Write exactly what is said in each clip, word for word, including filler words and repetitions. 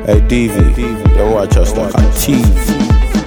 Hey D V, don't watch us like a T V.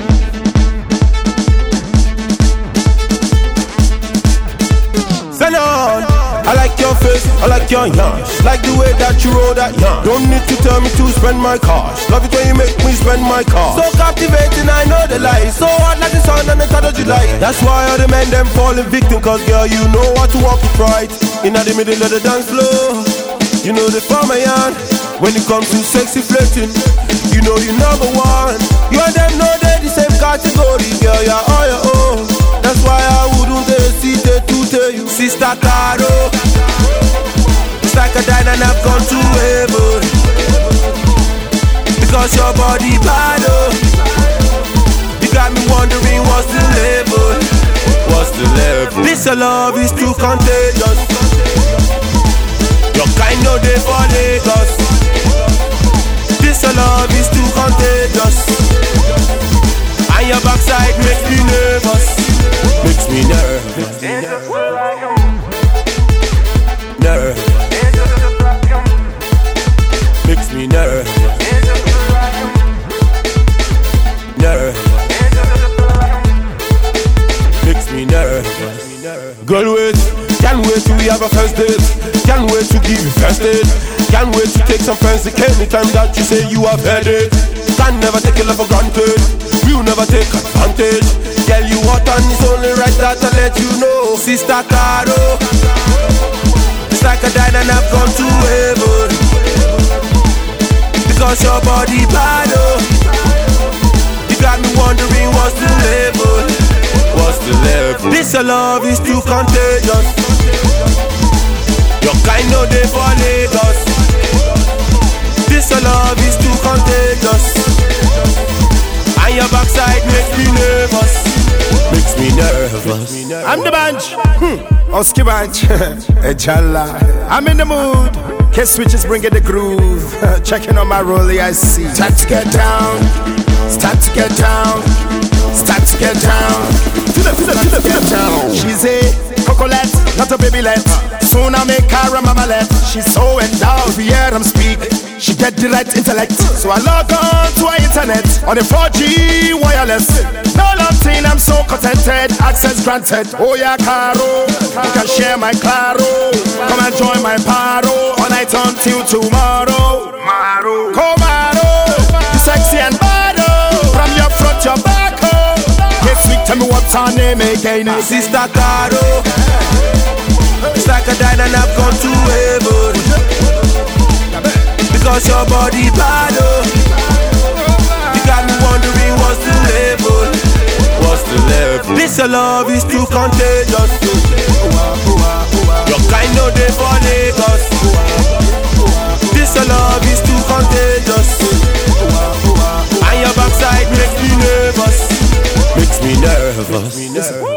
I like your face, I like your yarns. Like the way that you roll that yarn. Don't need to tell me to spend my cash. Love it when you make me spend my car. So captivating, I know the lie. So hot like the sun on the third of July. That's why all the men them falling victim. Cause girl, you know how to walk it right. In the middle of the dance floor, you know the farmer yarn. When it comes to sexy flirting, you know you number one. You and them know they the same category. Girl, you're all your own. That's why I wouldn't hesitate to tell you, Sister Caro, it's like a dine and I've gone to heaven. Because your body bad, oh. You got me wondering what's the level. What's the level? This your love is too contagious. Your kind of day for Lagos. This your love is too contagious. And your backside makes me nervous. Makes me nervous. Nervous. Makes me nervous. Nervous. Makes me nervous. Girl, wait. Can't wait till we have a first date. Can't wait to give you first aid. Can't wait to take some fancy cake anytime that you say you have had it. Can never take your love for granted. We'll never take advantage. Girl, you hot and it's only right that I let you know. Sister Caro, it's like a dine and I've gone to heaven. Because your body bad, oh. You got me wondering what's the level. What's the level? This your love is too contagious. Your kind of day for Lagos. This your love is too contagious. And your backside makes me nervous. Makes me nervous. I'm the bunch. Hmm. Oski bunch. Ejala. I'm in the mood. Kiss switches bringing the groove. Checking on my rollie, I see. Start to get down. Start to get down. Start to get down. To the, to the, to the, to the town. She's a cocolet, not a babylet. Soon I make her a mamalet. She's so endowed, we hear them speak. She get the right intellect. So I log on to her internet on the four G wireless. No long thing, I'm so contented. Access granted. Oh yeah, Caro, you can share my claro. Come and join my paro. All night until tomorrow. Maro, Comaro, you sexy and bad. From your front, your back. Yes, sweet, tell me what's her name again. Sister Caro, it's like a dine and I've gone to heaven. Because your body bad, oh. You got me wondering what's the level. What's the level? This your love is too contagious. Your kind of day for Lagos. This your love is too contagious. And your backside makes me nervous. Makes me nervous.